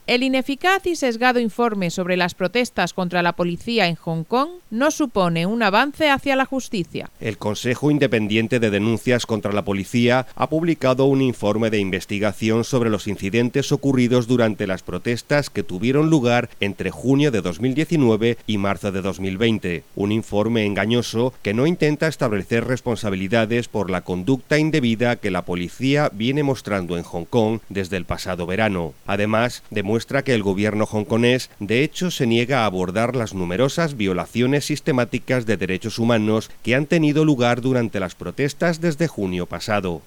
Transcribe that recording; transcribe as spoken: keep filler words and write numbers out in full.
El ineficaz y sesgado informe sobre las protestas contra la policía en Hong Kong no supone un avance hacia la justicia. El Consejo Independiente de Denuncias contra la Policía ha publicado un informe de investigación sobre los incidentes ocurridos durante las protestas que tuvieron lugar entre junio de dos mil diecinueve y marzo de dos mil veinte. Un informe engañoso que no intenta establecer responsabilidades por la conducta indebida que la policía viene mostrando en Hong Kong desde el pasado verano. Además, demuestra que el gobierno hongkonés de hecho se niega a abordar las numerosas violaciones sistemáticas de derechos humanos que han tenido lugar durante las protestas desde junio pasado.